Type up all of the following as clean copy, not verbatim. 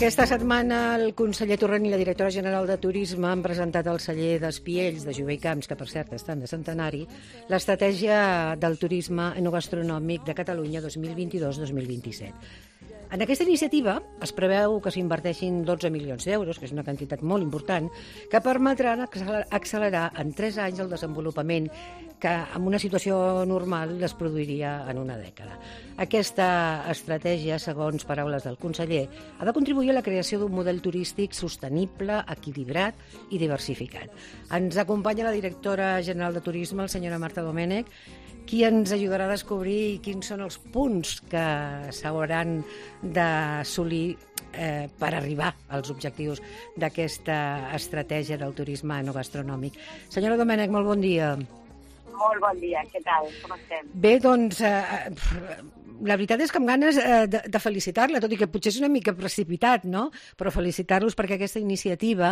Aquesta setmana el conseller Torrent i la directora general de Turisme han presentat al celler d'Espiells, de Jove i Camps, que per cert estan de centenari, l'estratègia del turisme enogastronòmic de Catalunya 2022-2027. En aquesta iniciativa es preveu que s'inverteixin 12 milions d'euros, que és una quantitat molt important, que permetran accelerar en 3 anys el desenvolupament que en una situació normal es produiria en una dècada. Aquesta estratègia, segons paraules del conseller, ha de contribuir a la creació d'un model turístic sostenible, equilibrat i diversificat. Ens acompanya la directora general de Turisme, la senyora Marta Domènech, qui ens ajudarà a descobrir quins són els punts que s'hauran d'assolir per arribar als objectius d'aquesta estratègia del turisme enogastronòmic. Senyora Domènech, molt bon dia. Molt bon dia, què tal? Com estem? Bé, doncs, la veritat és que amb ganes de felicitar-la, tot i que potser és una mica precipitat, no? Però felicitar-los perquè aquesta iniciativa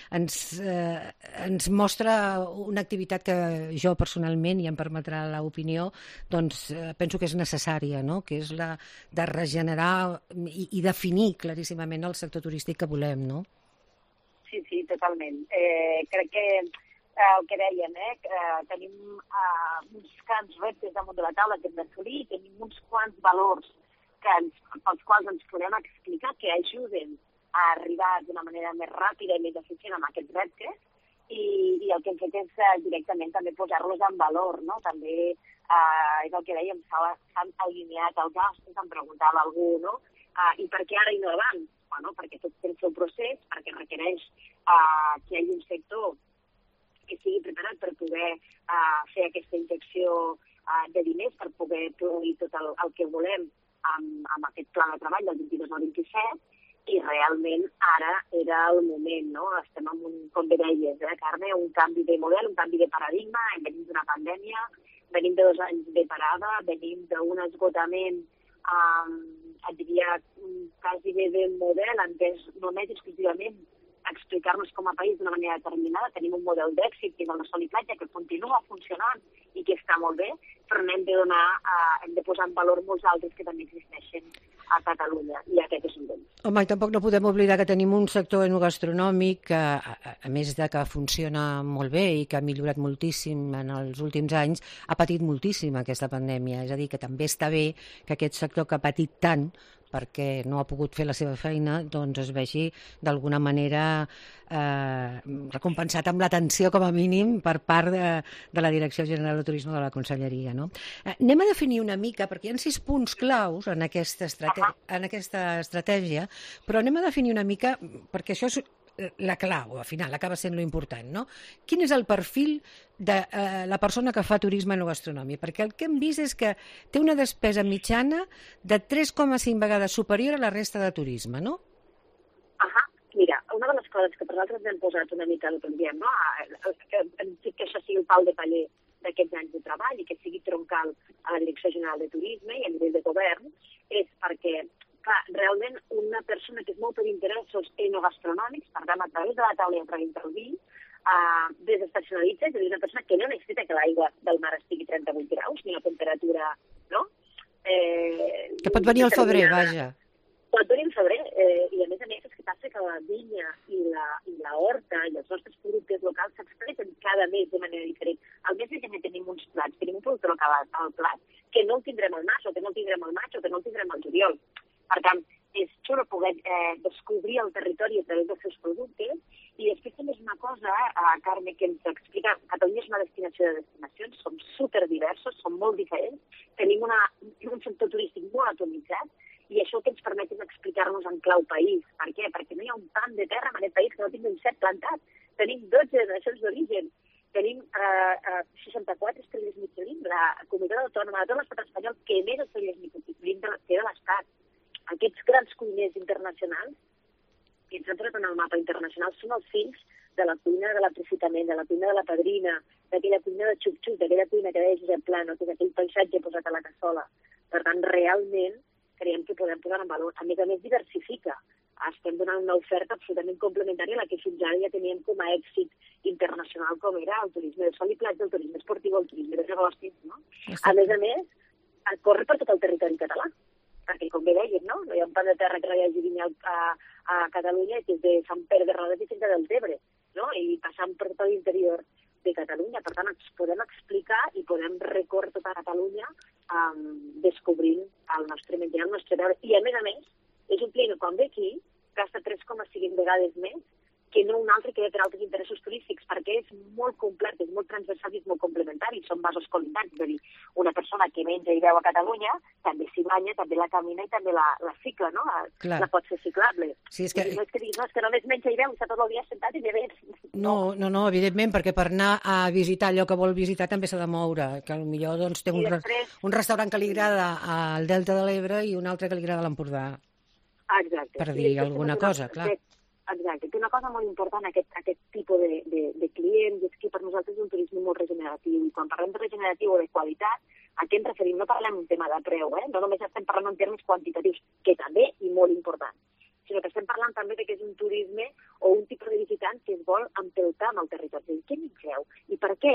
ens mostra una activitat que jo personalment, i em permetrà l'opinió, doncs penso que és necessària, no? Que és la de regenerar i definir claríssimament el sector turístic que volem, no? Sí, totalment. Crec que el que dèiem, tenim uns quants reptes damunt de la taula que hem d'assolir, tenim uns quants valors pels quals ens podem explicar que ajuden a arribar d'una manera més ràpida i més eficient amb aquests reptes i el que hem fet és directament també posar-los en valor, no? També és el que dèiem, s'han alineat els gastos, em preguntava algú, no? I per què ara i no abans? Bueno, perquè tot té el seu procés, perquè requereix que hi hagi un sector que sigui preparat per poder fer aquesta injecció de diners, per poder produir tot el que volem amb aquest pla de treball del 22 al 27, i realment ara era el moment, no? Estem en com bé deies, Carme, un canvi de model, un canvi de paradigma, venim d'una pandèmia, venim de 2 anys de parada, venim d'un esgotament, et diria, quasi bé del model, entès només exclusivament explicar-nos com a país d'una manera determinada. Tenim un model d'èxit, que és el de Sol i Platja, que continua funcionant i que està molt bé, però hem de posar en valor molts altres que també existeixen a Catalunya, i aquest és un d'ells. Home, i tampoc no podem oblidar que tenim un sector enogastronòmic que, a més de que funciona molt bé i que ha millorat moltíssim en els últims anys, ha patit moltíssim aquesta pandèmia. És a dir, que també està bé que aquest sector que ha patit tant perquè no ha pogut fer la seva feina, doncs es vegi d'alguna manera recompensat amb l'atenció, com a mínim, per part de la Direcció General de Turisme de la Conselleria, no? Anem a definir una mica, perquè hi ha 6 punts claus en aquesta estratègia, però anem a definir una mica, perquè això és la clau, al final, acaba sent lo important, no? Quin és el perfil de la persona que fa turisme enogastronòmic? Perquè el que hem vist és que té una despesa mitjana de 3,5 vegades superior a la resta de turisme, no? Mira, una de les coses que per nosaltres hem posat una mica, el que diem, no? Hem dit que això sigui el pal de paller d'aquests anys de treball i que sigui troncal a la Direcció General de Turisme i a nivell de govern, és perquè realment una persona que és molt per interessos enogastronòmics, per tant, a través de la taula i a través del vi, desestacionalitza, és a dir, una persona que no necessita que l'aigua del mar estigui 38 graus, ni la temperatura, no? Que pot venir al febrer, vaja. Pot venir al febrer, i a més és que passa que la vinya i la horta i els nostres productes locals s'expressen cada mes de manera diferent. Al mes de gener tenim uns plats, tenim un producte local al plat, que no el tindrem al març, o que no el tindrem al maig, o que no el tindrem al juliol. Per tant, és xulo poder descobrir el territori a través dels seus productes, i després també és una cosa, Carme, que ens explica, Catalunya és una destinació de destinacions, som superdiversos, som molt diferents, tenim un sector turístic molt atomitzat, i això que ens permet és explicar-nos en clau país. Per què? Perquè no hi ha un pam de terra en aquest país que no tingui un cep plantat. Tenim 12 destinacions d'origen, tenim 64 estrelles Michelin, la comunitat autònoma de tot l'estat espanyol que més estrelles Michelin té de l'estat. Aquests grans cuiners internacionals, que ens han posat en el mapa internacional, són els fills de la cuina de l'aprofitament, de la cuina de la padrina, d'aquella cuina de xup-xup, d'aquella cuina que deia Josep Plano, que és aquell paisatge posat a la cassola. Per tant, realment, creiem que podem posar en valor. A més, diversifica. Estem donant una oferta absolutament complementària a la que fins ara ja teníem com a èxit internacional, com era el turisme de sol i platja, el turisme esportiu, el turisme de negòcies, no? A més, corre per tot el territori català. Perquè, com bé dèiem, no? No hi ha un pan de terra que no hi hagi vinya a Catalunya, que és de Sant Pere de Rodes i fins a Deltebre, no? I passant per tot l'interior de Catalunya. Per tant, ens podem explicar i podem recórrer tota Catalunya descobrint el nostre menjar, el nostre beure. I, a més, és un client, quan ve aquí, gasta 3,5 vegades més que no un altre que ve per altres interessos turístics, perquè és molt complet, és molt transversal i és molt complementari, són vasos col·ligants. És a dir, una persona que menja i beu a Catalunya també s'hi banya, també la camina i també la cicla, no? La pot fer ciclable. Sí, és que... No és que diguis, no, és que només menja i beu, està tot el dia sentat i bevent. No, evidentment, perquè per anar a visitar allò que vol visitar també s'ha de moure, que potser doncs, té un restaurant que li agrada al Delta de l'Ebre i un altre que li agrada a l'Empordà. Exacte. Per dir alguna cosa, clar. Exacte. Té una cosa molt important aquest tipus de clients, és que per nosaltres és un turisme molt regeneratiu, i quan parlem de regeneratiu o de qualitat, a què ens referim? No parlem d'un tema de preu, no només estem parlant en termes quantitatius, que també i molt important, sinó que estem parlant també de que és un turisme o un tipus de visitant que es vol empeltar amb el territori. Què mengeu? I per què?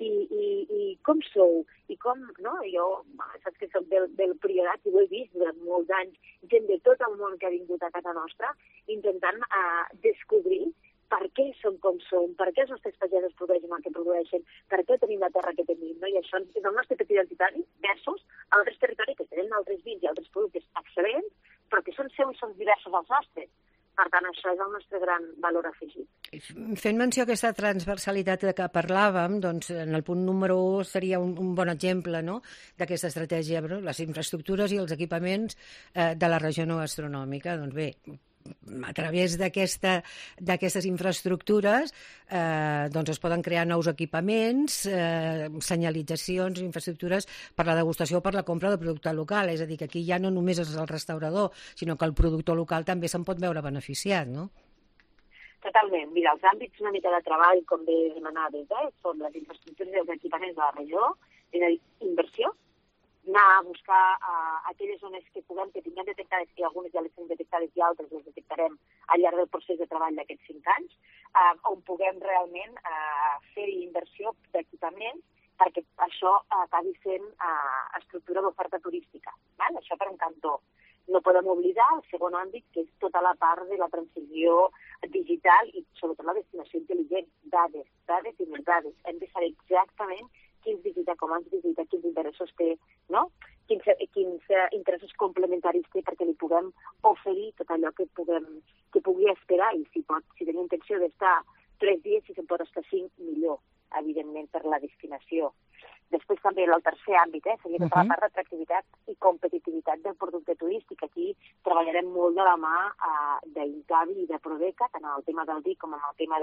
I com sou? I com, no? Jo, saps que soc del Priorat i ho he vist durant molts anys, gent de tot el món que ha vingut a casa nostra, intentant descobrir per què som com som, per què els nostres pagesos produeixen el que produeixen, per què tenim la terra que tenim, no? I això és el nostre petit identitari versus altres territoris que tenen altres vins i altres productes excel·lents, però que són seus i són diversos als nostres. Per tant, això és el nostre gran valor afegit. Fent menció a aquesta transversalitat de què parlàvem, doncs en el punt número 1 seria un bon exemple, no?, d'aquesta estratègia, les infraestructures i els equipaments de la regió no gastronòmica. Doncs bé, a través d'aquestes infraestructures doncs es poden crear nous equipaments, senyalitzacions, infraestructures per la degustació o per la compra de producte local. És a dir, que aquí ja no només és el restaurador, sinó que el productor local també se'n pot veure beneficiat, no? Totalment. Mira, els àmbits una mica de treball, com bé demanaves, són les infraestructures i els equipaments de la regió, és a dir, inversió, anar a buscar aquelles zones que puguem, que tinguem detectades, que algunes ja les tenim detectades i altres les detectarem al llarg del procés de treball d'aquests 5 anys, on puguem realment fer-hi inversió d'equipaments perquè això acabi sent estructura d'oferta turística. Això per un cantó. No podem oblidar el segon àmbit, que és tota la part de la transició digital i sobretot la destinació intel·ligent. Dades i més dades. Hem de saber exactament qui ens visita, com ens visita, quins interessos té, no? Quins interessos complementaris té perquè li puguem oferir tot allò que pugui esperar i si tenim intenció d'estar 3 dies, si se'n pot estar 5, millor, evidentment, per la destinació. Després també el tercer àmbit, seria tota la part d'atractivitat i competitivitat del producte turístic. Aquí treballarem molt de la mà d'Incavi i de Prodeca, tant en el tema del vi com en el tema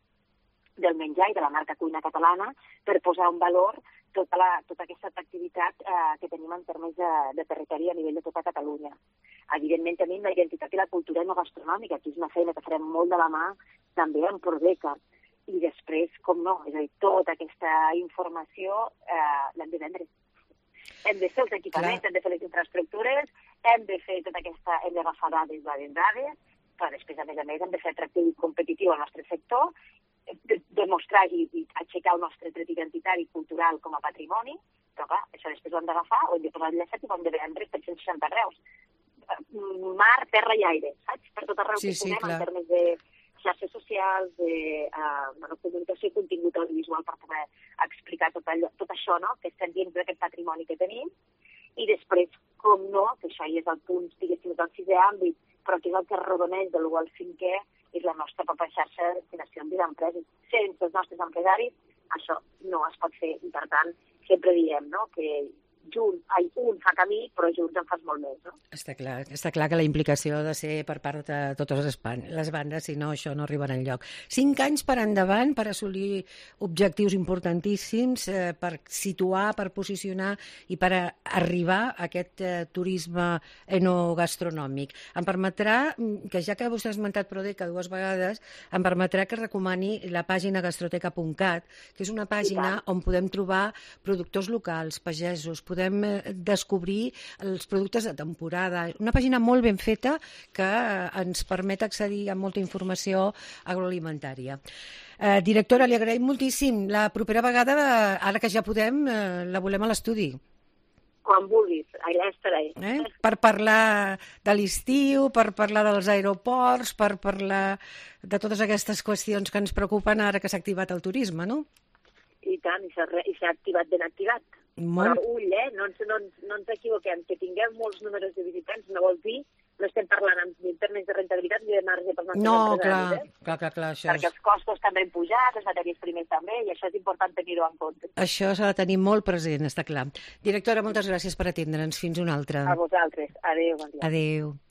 del menjar i de la marca cuina catalana, per posar en valor tota aquesta atractivitat que tenim en termes de territori a nivell de tota Catalunya. Evidentment tenim la identitat i la cultura enogastronòmica, que és una feina que farem molt de la mà també amb Prodeca. I després, com no, és a dir, tota aquesta informació l'hem de vendre. Hem de fer els equipaments, hem de fer les infraestructures, hem d'agafar dades, però després, a més, hem de fer atractiu i competitiu al nostre sector, demostrar i aixecar el nostre tret identitari cultural com a patrimoni, però clar, això després ho hem d'agafar, ho hem de posar al llacet i ho hem de vendre per 160 graus. Mar, terra i aire, saps? Per tot arreu que puguem, en termes de xarxes socials, de comunicació i contingut audiovisual per poder explicar tot això, no?, que estem dins d'aquest patrimoni que tenim. I després, com no, que això ja és el punt, diguéssim, del 6è àmbit, però que és el que arrodoneix de l'1 al 5è, és la nostra pròpia xarxa de destinacions i d'empreses. Sense els nostres empresaris, això no es pot fer. I, per tant, sempre diem, no?, que un fa camí, però junts en fas molt més, no? Està clar que la implicació ha de ser per part de totes les bandes, si no, això no arribarà enlloc. 5 anys per endavant per assolir objectius importantíssims, per situar, per posicionar i per arribar a aquest turisme enogastronòmic. Em permetrà, que ja que vostè ha esmentat Prodeca 2 vegades, em permetrà que recomani la pàgina gastroteca.cat, que és una pàgina on podem trobar productors locals, pagesos, podem descobrir els productes de temporada. Una pàgina molt ben feta que ens permet accedir a molta informació agroalimentària. Directora, li agraïm moltíssim. La propera vegada, ara que ja podem, la volem a l'estudi. Quan vulguis, allà estaré. Per parlar de l'estiu, per parlar dels aeroports, per parlar de totes aquestes qüestions que ens preocupen ara que s'ha activat el turisme, no? I tant, i s'ha activat ben activat. Molt. Però ull, no ens equivoquem, que tinguem molts números de visitants no vol dir, no estem parlant en termes de rentabilitat ni de marge per nostres empresaris. Clar, això perquè els costos també han pujat, les matèries primeres també, i això és important tenir-ho en compte. Això s'ha de tenir molt present, està clar. Directora, moltes gràcies per atendre'ns. Fins una altra. A vosaltres. Adéu, bon dia. Adéu.